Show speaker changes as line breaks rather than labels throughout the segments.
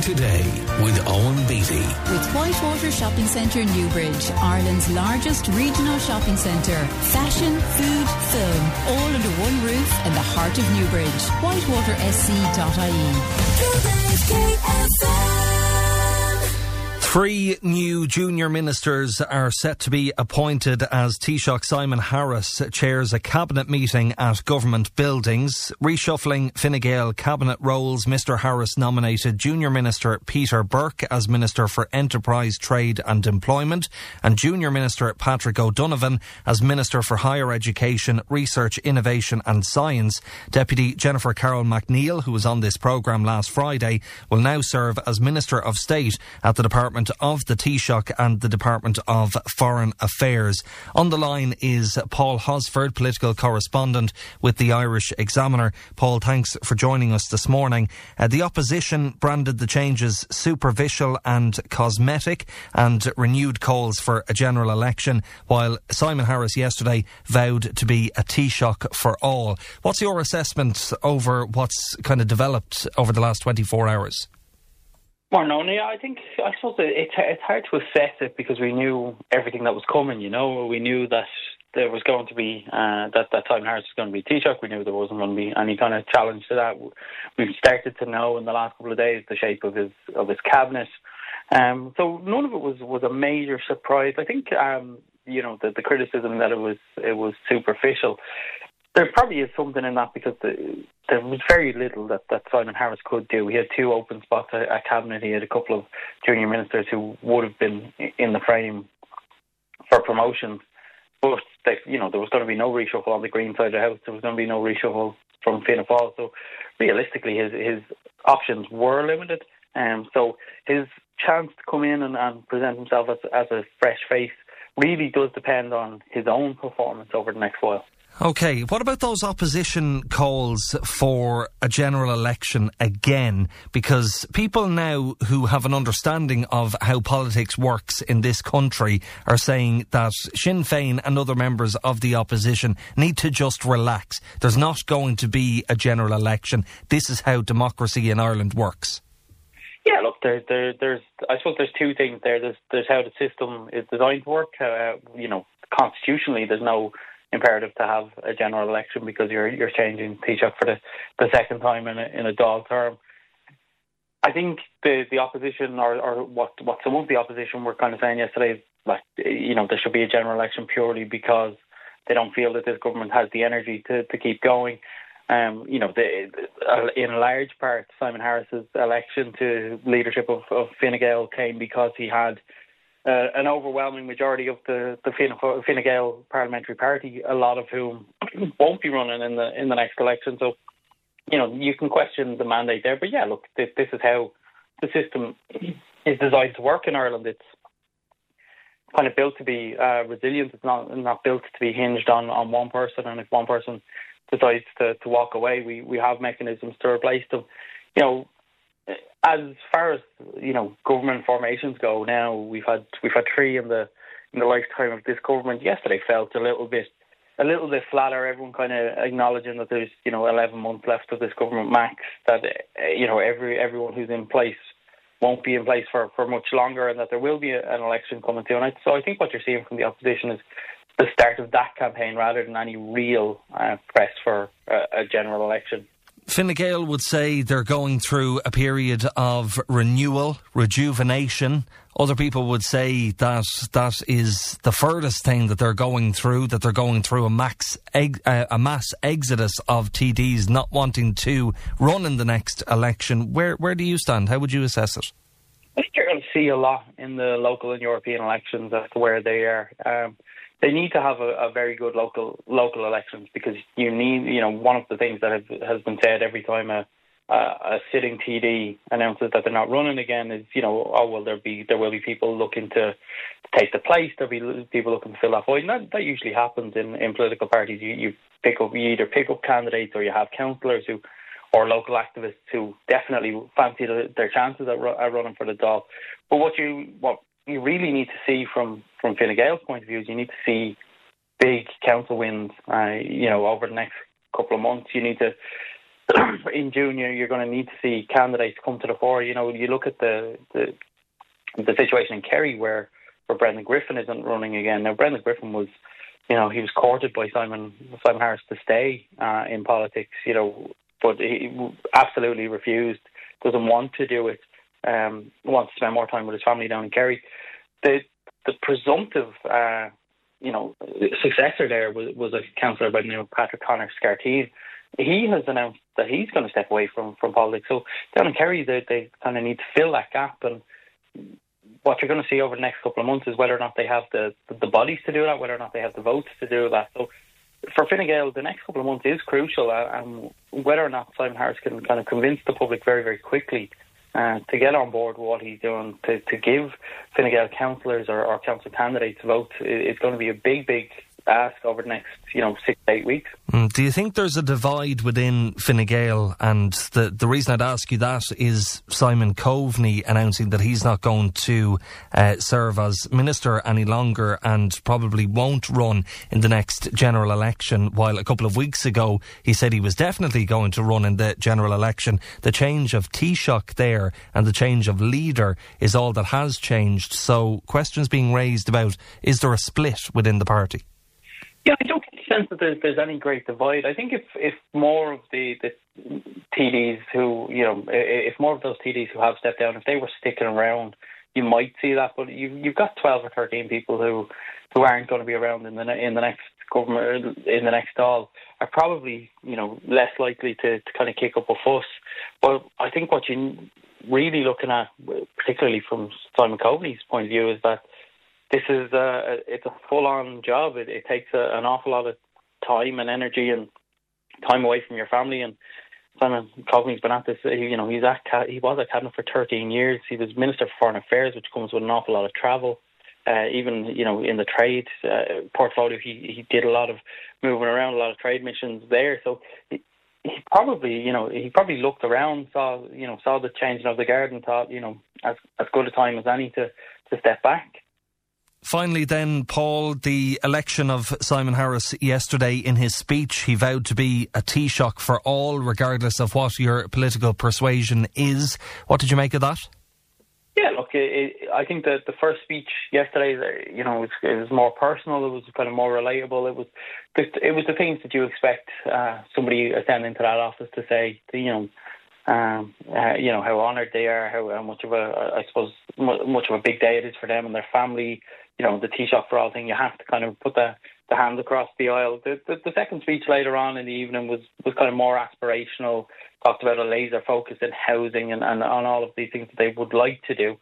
Today with Owen Beattie.
With Whitewater Shopping Centre Newbridge, Ireland's largest regional shopping centre. Fashion, food, film, all under one roof in the heart of Newbridge. whitewatersc.ie.
3 new junior ministers are set to be appointed as Taoiseach Simon Harris chairs a cabinet meeting at government buildings. Reshuffling Fine Gael cabinet roles, Mr Harris nominated Junior Minister Peter Burke as Minister for Enterprise, Trade and Employment and Junior Minister Patrick O'Donovan as Minister for Higher Education, Research, Innovation and Science. Deputy Jennifer Carroll MacNeil, who was on this programme last Friday, will now serve as Minister of State at the Department of the Taoiseach and the Department of Foreign Affairs. On the line is Paul Hosford, political correspondent with the Irish Examiner. Paul, thanks for joining us this morning. The opposition branded the changes superficial and cosmetic and renewed calls for a general election, while Simon Harris yesterday vowed to be a Taoiseach for all. What's your assessment over what's kind of developed over the last 24 hours?
Well, no, I suppose it's hard to assess it because we knew everything that was coming, you know. We knew that there was going to be, that Simon Harris was going to be Taoiseach. We knew there wasn't going to be any kind of challenge to that. We've started to know in the last couple of days the shape of his cabinet. So none of it was a major surprise. I think, the criticism that it was superficial. There probably is something in that because there was very little that Simon Harris could do. He had 2 open spots at Cabinet. He had a couple of junior ministers who would have been in the frame for promotions. But, there was going to be no reshuffle on the Green side of the House. There was going to be no reshuffle from Fianna Fáil. So, realistically, his options were limited. So, his chance to come in and present himself as a fresh face really does depend on his own performance over the next while.
OK, what about those opposition calls for a general election again? Because people now who have an understanding of how politics works in this country are saying that Sinn Féin and other members of the opposition need to just relax. There's not going to be a general election. This is how democracy in Ireland works.
Yeah, look, there's I suppose there's 2 things there. There's how the system is designed to work. Constitutionally, there's no imperative to have a general election because you're changing Taoiseach for the second time in a Dáil term. I think the opposition or what some of the opposition were kind of saying yesterday is like, there should be a general election purely because they don't feel that this government has the energy to keep going. In a large part, Simon Harris's election to leadership of Fine Gael came because he had an overwhelming majority of the Fine Gael parliamentary party, a lot of whom won't be running in the next election. So, you can question the mandate there. But yeah, look, this is how the system is designed to work in Ireland. It's kind of built to be resilient. It's not built to be hinged on one person. And if one person decides to walk away, we have mechanisms to replace them. As far as government formations go, now we've had 3 in the lifetime of this government. Yesterday felt a little bit flatter. Everyone kind of acknowledging that there's 11 months left of this government max. That everyone who's in place won't be in place for much longer, and that there will be an election coming to. And so I think what you're seeing from the opposition is the start of that campaign rather than any real press for a general election.
Fine Gael would say they're going through a period of renewal, rejuvenation. Other people would say that is the furthest thing that they're going through, a mass exodus of TDs not wanting to run in the next election. Where do you stand? How would you assess it?
I think you're going to see a lot in the local and European elections as to where they are. They need to have a very good local elections because you need, one of the things that has been said every time a sitting TD announces that they're not running again is, there will be people looking to take the place, there'll be people looking to fill that void. And that usually happens in political parties. You either pick up candidates or you have councillors or local activists who definitely fancy their chances at running for the Dáil. But what you really need to see from Fine Gael's point of view is you need to see big council wins, over the next couple of months. You need to in June, you're going to need to see candidates come to the fore. You know, you look at the situation in Kerry where Brendan Griffin isn't running again. Now, Brendan Griffin was, you know, he was courted by Simon Harris to stay in politics, you know, but he absolutely refused, doesn't want to do it, wants to spend more time with his family down in Kerry. The presumptive, you know, successor there was a councillor by the name of Patrick Connor Scarteen. He has announced that he's going to step away from politics. So down in Kerry, they kind of need to fill that gap. And what you're going to see over the next couple of months is whether or not they have the bodies to do that, whether or not they have the votes to do that. So for Fine Gael, the next couple of months is crucial, and whether or not Simon Harris can kind of convince the public very, very quickly to get on board with what he's doing, to give Fine Gael councillors or council candidates votes, is going to be a big, big ask over the next, 6 to 8 weeks.
Do you think there's a divide within Fine Gael? And the reason I'd ask you that is Simon Coveney announcing that he's not going to serve as minister any longer and probably won't run in the next general election, while a couple of weeks ago he said he was definitely going to run in the general election. The change of Taoiseach there and the change of leader is all that has changed. So questions being raised about, is there a split within the party?
Yeah, I don't get the sense that there's any great divide. I think if more of the TDs who, if more of those TDs who have stepped down, if they were sticking around, you might see that. But you've got 12 or 13 people who aren't going to be around in the next government, in the next Dáil, are probably, less likely to kind of kick up a fuss. But I think what you're really looking at, particularly from Simon Coveney's point of view, is that this is it's a full-on job. It takes an awful lot of time and energy and time away from your family. And Simon Coveney's been at this. He was at Cabinet for 13 years. He was Minister for Foreign Affairs, which comes with an awful lot of travel. Even in the trade portfolio, he did a lot of moving around, a lot of trade missions there. So he probably looked around, saw the changing of the guard, and thought, as good a time as any to step back.
Finally then, Paul, the election of Simon Harris yesterday, in his speech, he vowed to be a Taoiseach for all, regardless of what your political persuasion is. What did you make of that? Yeah, look,
I think that the first speech yesterday, it was more personal, it was kind of more relatable. It was the things that you expect somebody ascending to that office to say, how honoured they are, how much of a big day it is for them and their family. The Taoiseach for all thing, you have to kind of put the hands across the aisle. The second speech later on in the evening was kind of more aspirational, talked about a laser focus in housing and on all of these things that they would like to do.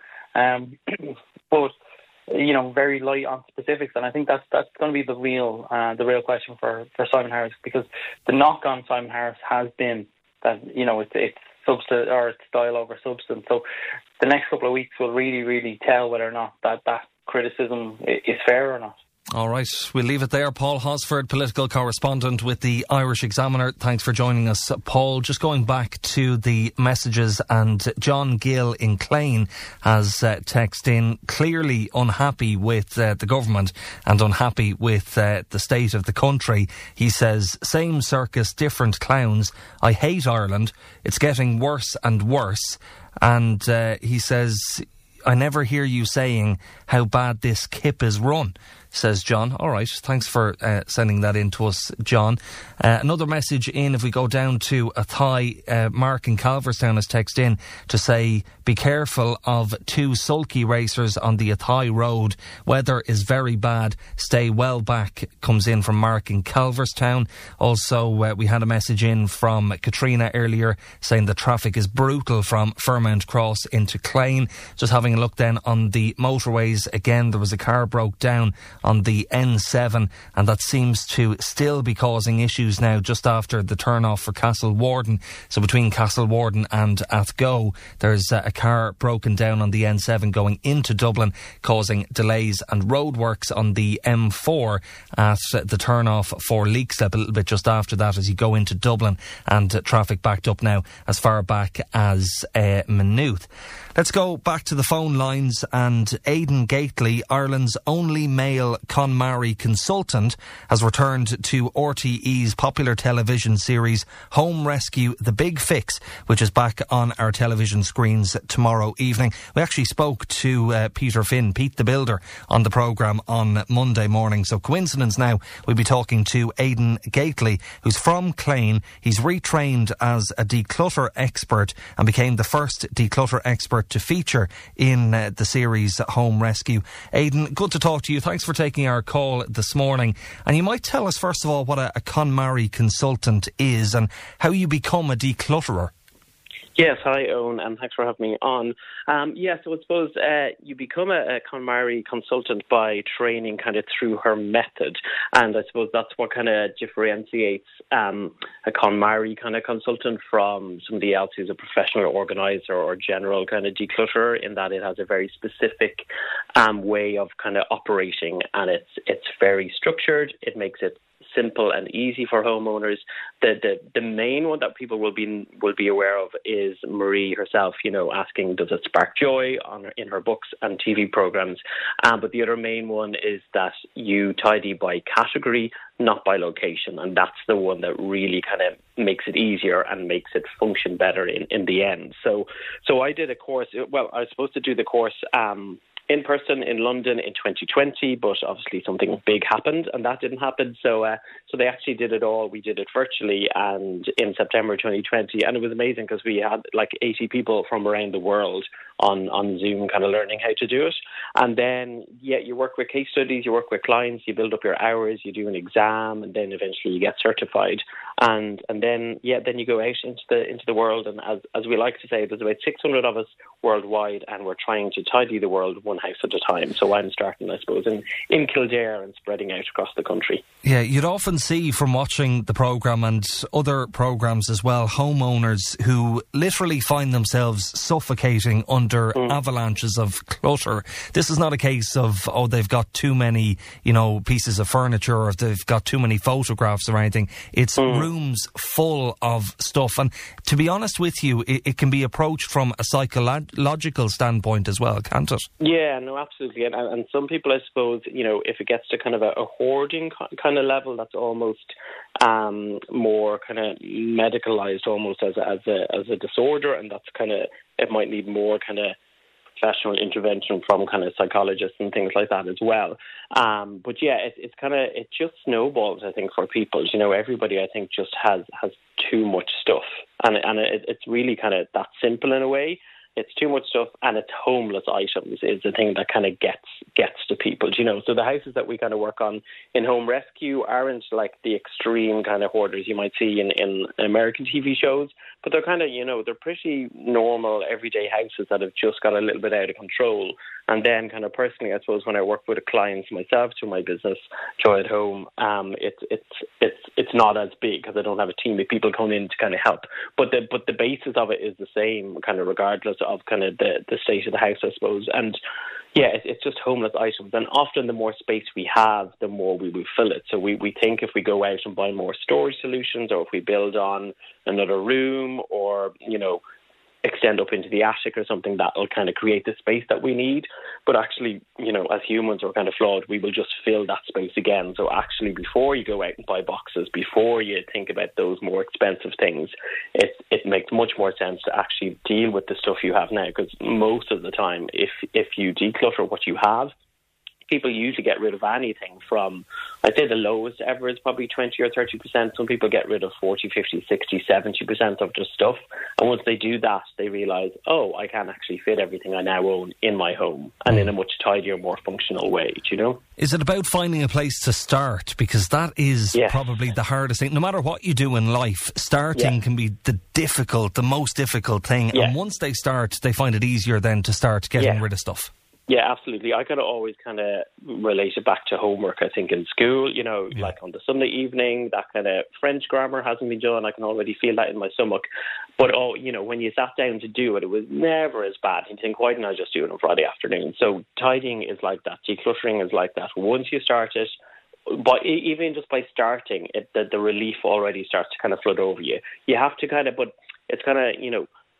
But very light on specifics, and I think that's going to be the real question for Simon Harris, because the knock on Simon Harris has been that it's substance, or it's style over substance. So the next couple of weeks will really, really tell whether or not that criticism is fair or not.
All right, we'll leave it there. Paul Hosford, political correspondent with the Irish Examiner. Thanks for joining us, Paul. Just going back to the messages, and John Gill in Clane has texted in, clearly unhappy with the government and unhappy with the state of the country. He says, same circus, different clowns. I hate Ireland. It's getting worse and worse. And he says, I never hear you saying how bad this kip is run, says John. All right, thanks for sending that in to us, John. Another message in, if we go down to Athy, Mark in Calverstown has texted in to say, be careful of two sulky racers on the Athy road. Weather is very bad. Stay well back, comes in from Mark in Calverstown. Also, we had a message in from Katrina earlier saying the traffic is brutal from Fairmount Cross into Clane. Just having a look then on the motorways, again, there was a car broke down on the N7, and that seems to still be causing issues now just after the turn-off for Castle Warden. So between Castle Warden and Athgo, there's a car broken down on the N7 going into Dublin, causing delays, and roadworks on the M4 at the turn-off for Leixlip a little bit just after that as you go into Dublin, and traffic backed up now as far back as Maynooth. Let's go back to the phone lines, and Aidan Gately, Ireland's only male professional KonMari consultant, has returned to RTE's popular television series Home Rescue: The Big Fix, which is back on our television screens tomorrow evening. We actually spoke to Peter Finn, Pete the Builder, on the programme on Monday morning. So coincidence now, we'll be talking to Aidan Gately, who's from Clane. He's retrained as a declutter expert and became the first declutter expert to feature in the series Home Rescue. Aidan, good to talk to you. Thanks for taking our call this morning. And you might tell us, first of all, what a KonMari consultant is and how you become a declutterer.
Yes, hi Owen, and thanks for having me on. So I suppose you become a KonMari consultant by training kind of through her method, and I suppose that's what kind of differentiates a KonMari kind of consultant from somebody else who's a professional organizer or general kind of declutterer, in that it has a very specific way of kind of operating, and it's very structured. It makes it simple and easy for homeowners. The main one that people will be aware of is Marie herself, asking, does it spark joy in her books and TV programs? But the other main one is that you tidy by category, not by location. And that's the one that really kind of makes it easier and makes it function better in the end. So I did a course. Well, I was supposed to do the course in person in London in 2020, but obviously something big happened and that didn't happen. So they actually did it all. We did it virtually and in September 2020. And it was amazing because we had like 80 people from around the world on Zoom kind of learning how to do it. And then, you work with case studies, you work with clients, you build up your hours, you do an exam, and then eventually you get certified. And then you go out into the world. And as we like to say, there's about 600 of us worldwide, and we're trying to tidy the world one house at a time. So I'm starting, I suppose, in Kildare and spreading out across the country.
Yeah, you'd often see from watching the programme and other programmes as well, homeowners who literally find themselves suffocating under avalanches of clutter. This is not a case of, they've got too many, pieces of furniture, or they've got too many photographs or anything. It's rooms full of stuff. And to be honest with you, it can be approached from a psychological standpoint as well, can't it?
Yeah, no, absolutely. And some people, I suppose, if it gets to kind of a hoarding kind of level, that's almost more kind of medicalised almost as a disorder, and that's kind of, it might need more kind of professional intervention from kind of psychologists and things like that as well. But yeah, it just snowballs, I think, for people. Everybody, I think, just has too much stuff, and it's really kind of that simple in a way. It's too much stuff, and it's homeless items is the thing that kind of gets to people, So the houses that we kind of work on in Home Rescue aren't like the extreme kind of hoarders you might see in American TV shows, but they're kind of, they're pretty normal, everyday houses that have just got a little bit out of control. And then kind of personally, I suppose, when I work with clients myself through my business, Joy at Home, it's not as big because I don't have a team of people coming in to kind of help. But the basis of it is the same, kind of regardless of kind of the state of the house, I suppose. And yeah, it's just homeless items. And often the more space we have, the more we will fill it. So we think if we go out and buy more storage solutions, or if we build on another room, or, extend up into the attic or something, that will kind of create the space that we need. But actually, as humans, we're kind of flawed. We will just fill that space again. So actually, before you go out and buy boxes, before you think about those more expensive things, it makes much more sense to actually deal with the stuff you have now. Because most of the time, if you declutter what you have, people usually get rid of anything from, I'd say the lowest ever is probably 20 or 30%. Some people get rid of 40, 50, 60, 70% of their stuff. And once they do that, they realise, I can actually fit everything I now own in my home and in a much tidier, more functional way, Is it about finding a place to start? Because that is probably the hardest thing. No matter what you do in life, starting can be the most difficult thing. Yeah. And once they start, they find it easier then to start getting rid of stuff. Yeah, absolutely. I kind of always kind of relate it back to homework, I think, in school, like on the Sunday evening, that kind of French grammar hasn't been done. I can already feel that in my stomach. But, when you sat down to do it was never as bad. You think, why didn't I just do it on Friday afternoon? So tidying is like that. Decluttering is like that. Once you start it, but even just by starting, the relief already starts to kind of flood over you. You have to kind of, but it's kind of,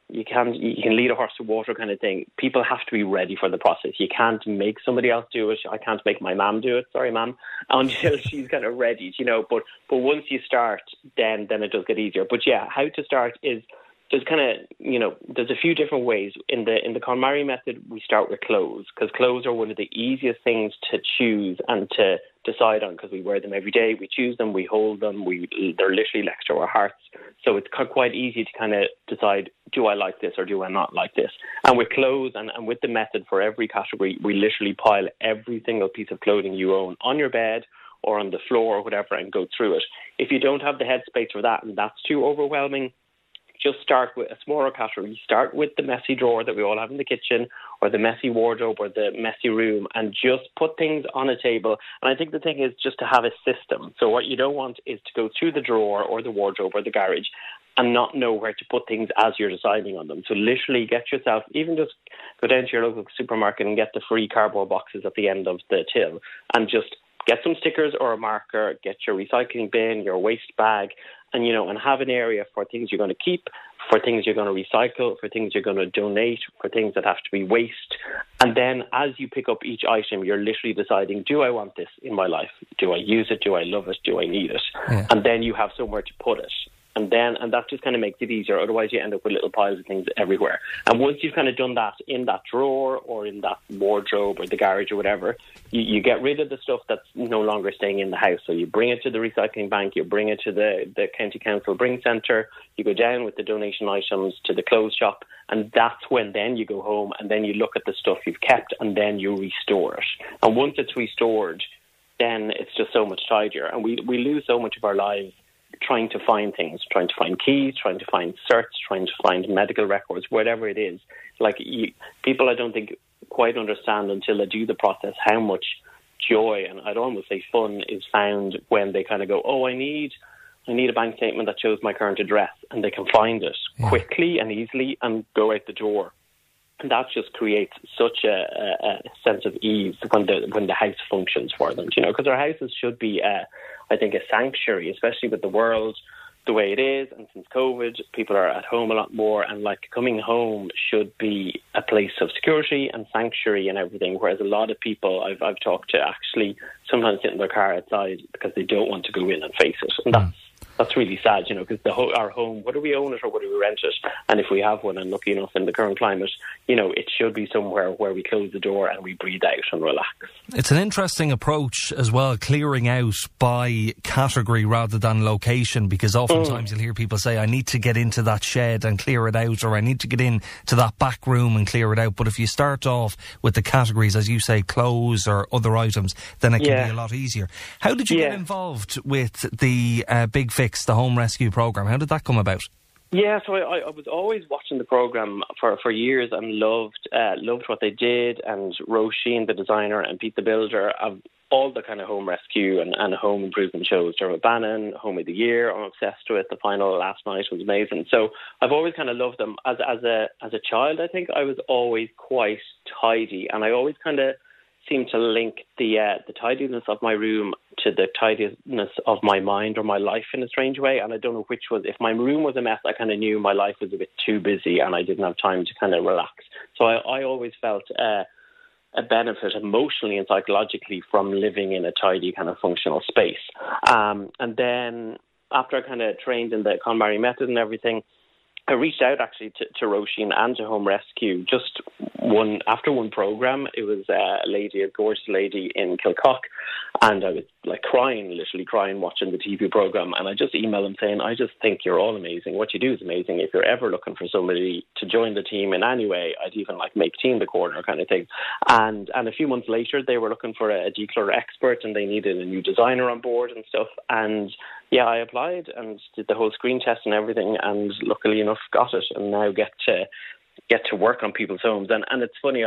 you can lead a horse to water kind of thing. People have to be ready for the process. You can't make somebody else do it. I can't make my mum do it. Sorry, mum, until she's kind of ready, But once you start, then it does get easier. But yeah, how to start is there's kind of there's a few different ways. In the KonMari method, we start with clothes, because clothes are one of the easiest things to choose and to decide on, because we wear them every day. We choose them, we hold them, they're literally next to our hearts. So it's quite easy to kind of decide, do I like this or do I not like this? And with clothes and with the method for every category, we literally pile every single piece of clothing you own on your bed or on the floor or whatever and go through it. If you don't have the headspace for that and that's too overwhelming, just start with a smaller category. Start with the messy drawer that we all have in the kitchen, or the messy wardrobe, or the messy room, and just put things on a table. And I think the thing is just to have a system. So what you don't want is to go through the drawer or the wardrobe or the garage and not know where to put things as you're deciding on them. So literally get yourself, even just go down to your local supermarket and get the free cardboard boxes at the end of the till, and just get some stickers or a marker, get your recycling bin, your waste bag, and have an area for things you're going to keep, for things you're going to recycle, for things you're going to donate, for things that have to be waste. And then as you pick up each item, you're literally deciding, do I want this in my life? Do I use it? Do I love it? Do I need it? Yeah. And then you have somewhere to put it. And that just kind of makes it easier. Otherwise, you end up with little piles of things everywhere. And once you've kind of done that in that drawer or in that wardrobe or the garage or whatever, you get rid of the stuff that's no longer staying in the house. So you bring it to the recycling bank, you bring it to the county council bring centre, you go down with the donation items to the clothes shop, and that's when then you go home and then you look at the stuff you've kept and then you restore it. And once it's restored, then it's just so much tidier. And we lose so much of our lives trying to find things, trying to find keys, trying to find certs, trying to find medical records, whatever it is. People, I don't think, quite understand until they do the process how much joy, and I'd almost say fun, is found when they kind of go, oh, I need a bank statement that shows my current address, and they can find it quickly and easily and go out the door. And that just creates such a sense of ease when the house functions for them, because our houses should be, I think, a sanctuary, especially with the world the way it is. And since COVID, people are at home a lot more, and coming home should be a place of security and sanctuary and everything. Whereas a lot of people I've talked to actually sometimes sit in their car outside because they don't want to go in and face it. And that's really sad, because our home, whether we own it or whether we rent it, and if we have one, and lucky enough in the current climate, it should be somewhere where we close the door and we breathe out and relax.
It's an interesting approach as well, clearing out by category rather than location, because oftentimes you'll hear people say, I need to get into that shed and clear it out, or I need to get into that back room and clear it out. But if you start off with the categories, as you say, clothes or other items, then it can be a lot easier. How did you get involved with the Big Fix, the home rescue programme? How did that come about?
Yeah, so I was always watching the programme for years and loved what they did, and Roisin, the designer, and Pete the builder, of all the kind of home rescue and home improvement shows. Dermot Bannon, Home of the Year, I'm obsessed with. The final last night was amazing. So I've always kind of loved them. As a child, I think I was always quite tidy, and I always kind of seemed to link the tidiness of my room to the tidiness of my mind or my life in a strange way. And I don't know which was. If my room was a mess, I kind of knew my life was a bit too busy and I didn't have time to kind of relax. So I always felt a benefit emotionally and psychologically from living in a tidy kind of functional space. And then after I kind of trained in the KonMari method and everything, I reached out actually to Roisin and to Home Rescue after one programme. It was a gorgeous lady in Kilcock, and I was literally crying watching the TV programme, and I just emailed them saying, I just think you're all amazing. What you do is amazing. If you're ever looking for somebody to join the team in any way, I'd even make team the corner kind of thing. And a few months later, they were looking for a declutter expert, and they needed a new designer on board and stuff. And yeah, I applied and did the whole screen test and everything, and luckily enough got it, and now get to work on people's homes. And it's funny,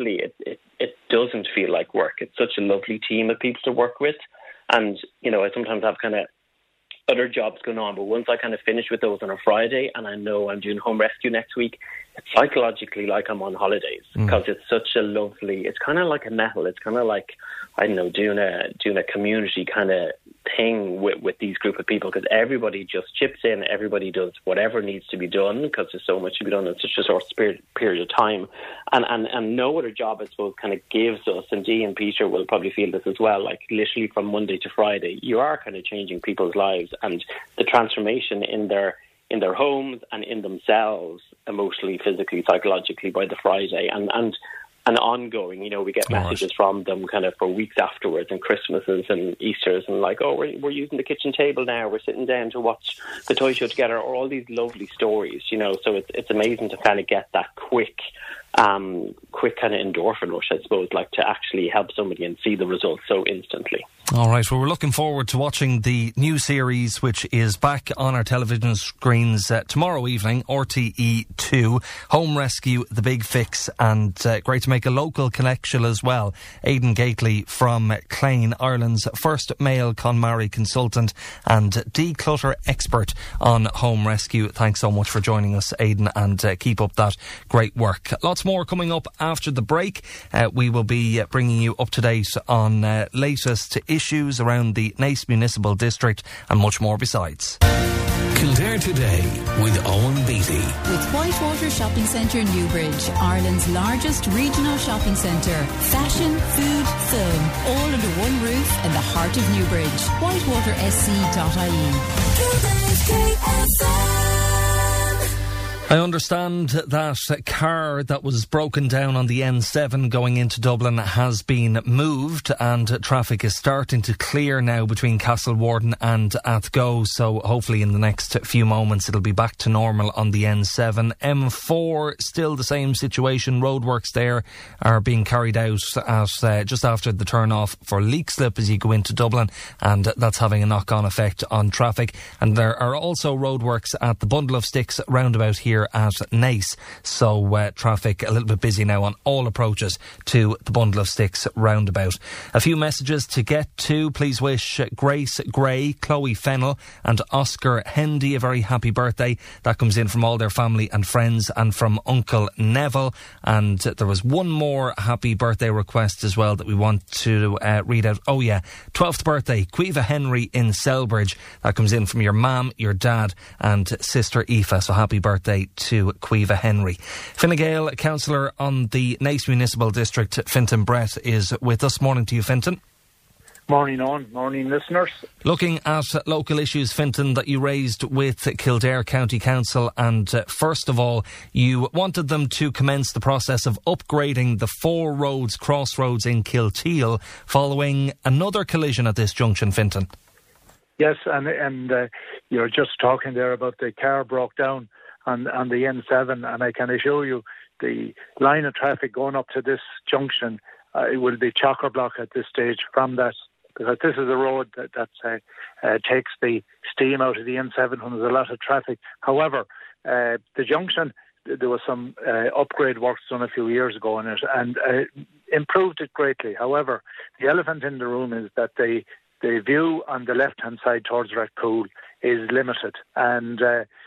it doesn't feel like work. It's such a lovely team of people to work with. And, I sometimes have kind of other jobs going on, but once I kind of finish with those on a Friday and I know I'm doing home rescue next week, it's psychologically like I'm on holidays, because it's such a lovely, it's kind of like a medal. It's kind of like, I don't know, doing a community kind of thing with these group of people, because everybody just chips in, everybody does whatever needs to be done because there's so much to be done in such a short period of time, and no other job, I suppose, kind of gives us, and Dee and Peter will probably feel this as well, like literally from Monday to Friday you are kind of changing people's lives, and the transformation in their homes and in themselves, emotionally, physically, psychologically, by the Friday and ongoing. We get messages from them kind of for weeks afterwards, and Christmases and Easters, and like, oh, we're using the kitchen table now, we're sitting down to watch the toy show together, or all these lovely stories, so it's amazing to kind of get that quick kind of endorphin rush, I suppose, like to actually help somebody and see the results so instantly.
All right, well, we're looking forward to watching the new series, which is back on our television screens tomorrow evening, RTE2, Home Rescue, The Big Fix, and great to make a local connection as well. Aidan Gately from Clane, Ireland's first male KonMari consultant and declutter expert on Home Rescue. Thanks so much for joining us, Aidan, and keep up that great work. Lots more coming up after the break. We will be bringing you up to date on latest issues around the Naas Municipal District and much more besides.
Kildare Today with Owen Beatty.
With Whitewater Shopping Centre Newbridge, Ireland's largest regional shopping centre. Fashion, food, film, all under one roof in the heart of Newbridge. whitewatersc.ie.
I understand that a car that was broken down on the N7 going into Dublin has been moved, and traffic is starting to clear now between Castlewarden and Athgo, so hopefully in the next few moments it'll be back to normal on the N7. M4, still the same situation. Roadworks there are being carried out at just after the turn-off for Leixlip as you go into Dublin, and that's having a knock-on effect on traffic. And there are also roadworks at the Bundle of Sticks roundabout here at Naas, so traffic a little bit busy now on all approaches to the Bundle of Sticks roundabout. A few messages to get to. Please wish Grace Gray, Chloe Fennell and Oscar Hendy a very happy birthday. That comes in from all their family and friends and from Uncle Neville. And there was one more happy birthday request as well that we want to read out. Oh yeah, 12th birthday, Quiva Henry in Selbridge. That comes in from your mum, your dad and sister Aoife, so happy birthday to Quiva Henry. Fine Gael, councillor on the Naas Municipal District, Fintan Brett, is with us. Morning to you, Fintan.
Morning, on. Morning, listeners.
Looking at local issues, Fintan, that you raised with Kildare County Council, and first of all, you wanted them to commence the process of upgrading the 4 roads, crossroads in Kilteal, following another collision at this junction, Fintan.
Yes, and you're just talking there about the car broke down on the N7, and I can assure you the line of traffic going up to this junction, it will be chock-a-block at this stage from that, because this is a road that takes the steam out of the N7 when there's a lot of traffic. However, the junction, there was some upgrade works done a few years ago on it, and improved it greatly. However, the elephant in the room is that the view on the left-hand side towards Rathcoole is limited, and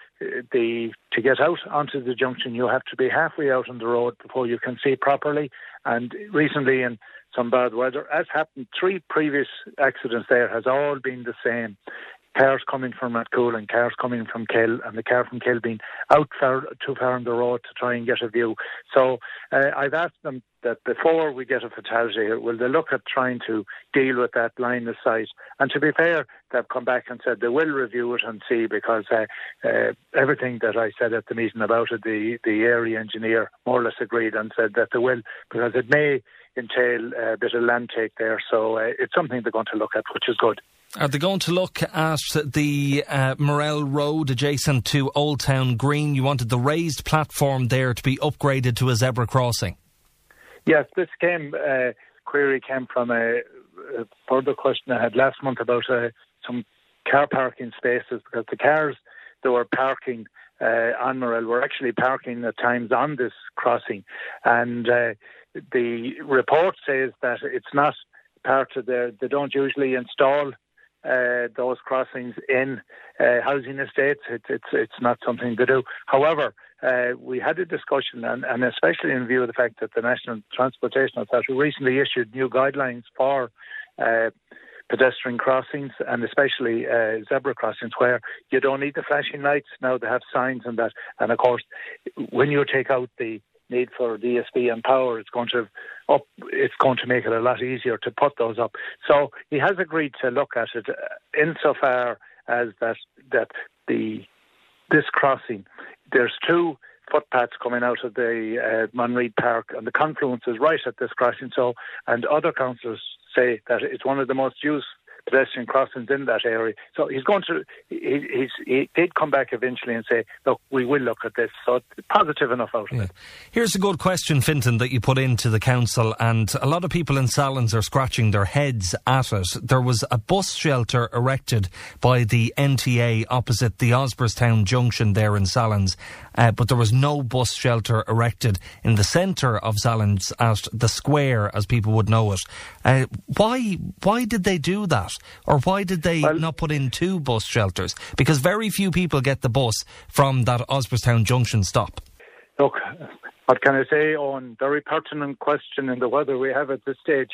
to get out onto the junction, you have to be halfway out on the road before you can see properly. And recently, in some bad weather, as happened, 3 previous accidents there has all been the same. Cars coming from Rathcoole and cars coming from Kill, and the car from Kill being out too far on the road to try and get a view. So I've asked them that before we get a fatality, will they look at trying to deal with that line of sight? And to be fair, they've come back and said they will review it and see, because everything that I said at the meeting about it, the area engineer more or less agreed and said that they will, because it may entail a bit of land take there. So it's something they're going to look at, which is good.
Are they going to look at the Morel Road adjacent to Old Town Green? You wanted the raised platform there to be upgraded to a zebra crossing.
Yes, this query came from a further question I had last month about some car parking spaces, because the cars that were parking on Morel were actually parking at times on this crossing. And the report says that it's not part of they don't usually install those crossings in housing estates. It's not something to do. However, we had a discussion, and especially in view of the fact that the National Transportation Authority recently issued new guidelines for pedestrian crossings, and especially zebra crossings, where you don't need the flashing lights. Now they have signs and that. And of course, when you take out the need for DSB and power, it's going to make it a lot easier to put those up. So he has agreed to look at it insofar as that this crossing, there's two footpaths coming out of the Monreid Park, and the confluence is right at this crossing. So, and other councillors say that it's one of the most used pedestrian crossings in that area. So he did come back eventually and say, look, we will look at this. So it's positive enough out of it.
Here's a good question, Fintan, that you put into the council, and a lot of people in Sallins are scratching their heads at it. There was a bus shelter erected by the NTA opposite the Osborstown junction there in Sallins, but there was no bus shelter erected in the centre of Sallins at the square, as people would know it. Why did they do that? Or why did they not put in two bus shelters? Because very few people get the bus from that Osborstown junction stop.
Look, what can I say, Owen? Very pertinent question in the weather we have at this stage.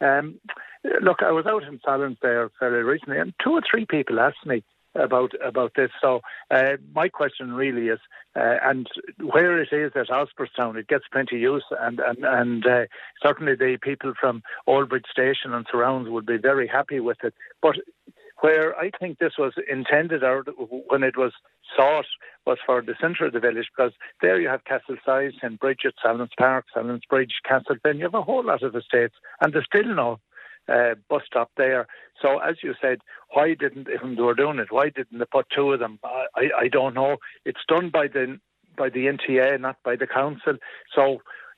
Look, I was out in Sallins there fairly recently, and 2 or 3 people asked me about this. So my question really is, and where it is at Osborstown, it gets plenty use, and certainly the people from Oldbridge Station and surrounds would be very happy with it. But where I think this was intended, or when it was sought, was for the centre of the village, because there you have Castlesize and Bridget, Sallins Park, Sallins Bridge, Castlefin. You have a whole lot of estates, and there's still no bus stop there. So as you said, why didn't, if they were doing it, why didn't they put 2 of them? I don't know. It's done by the NTA, not by the council. So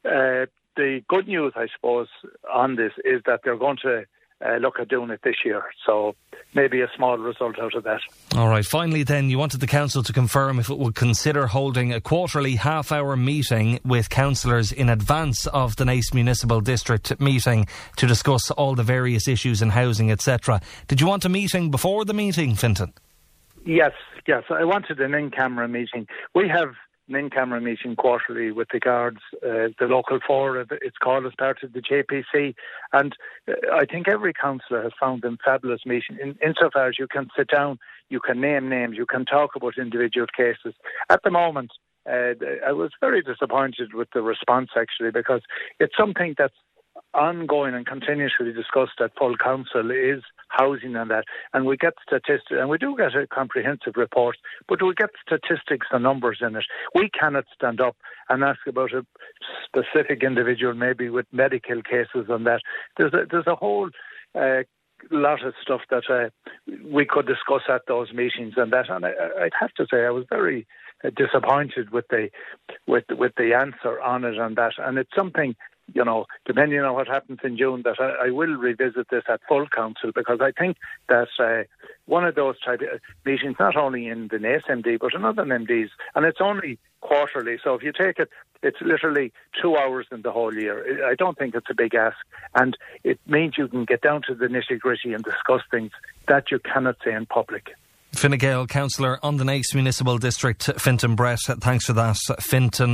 the good news, I suppose, on this is that they're going to look at doing it this year. So maybe a small result out of that.
All right. Finally then, you wanted the council to confirm if it would consider holding a quarterly half-hour meeting with councillors in advance of the Naas Municipal District meeting to discuss all the various issues in housing, etc. Did you want a meeting before the meeting, Fintan?
Yes. I wanted an in-camera meeting. We have an in-camera meeting quarterly with the guards, the local 4, it's called, as part of the JPC. And I think every councillor has found them fabulous meeting, insofar as you can sit down, you can name names, you can talk about individual cases. At the moment, I was very disappointed with the response, actually, because it's something that's ongoing and continuously discussed at full council, is housing and that. And we get statistics, and we do get a comprehensive report, but we get statistics and numbers in it. We cannot stand up and ask about a specific individual, maybe with medical cases and that. There's a whole lot of stuff that we could discuss at those meetings and that. And I'd have to say I was very disappointed with the answer on it and that. And it's something, you know, depending on what happens in June, that I will revisit this at full council, because I think that one of those type of meetings, not only in the Naas MD but in other MDs, and it's only quarterly, so if you take it, it's literally 2 hours in the whole year. I don't think it's a big ask, and it means you can get down to the nitty-gritty and discuss things that you cannot say in public.
Fine Gael councillor on the Naas Municipal District, Fintan Brett. Thanks for that, Fintan.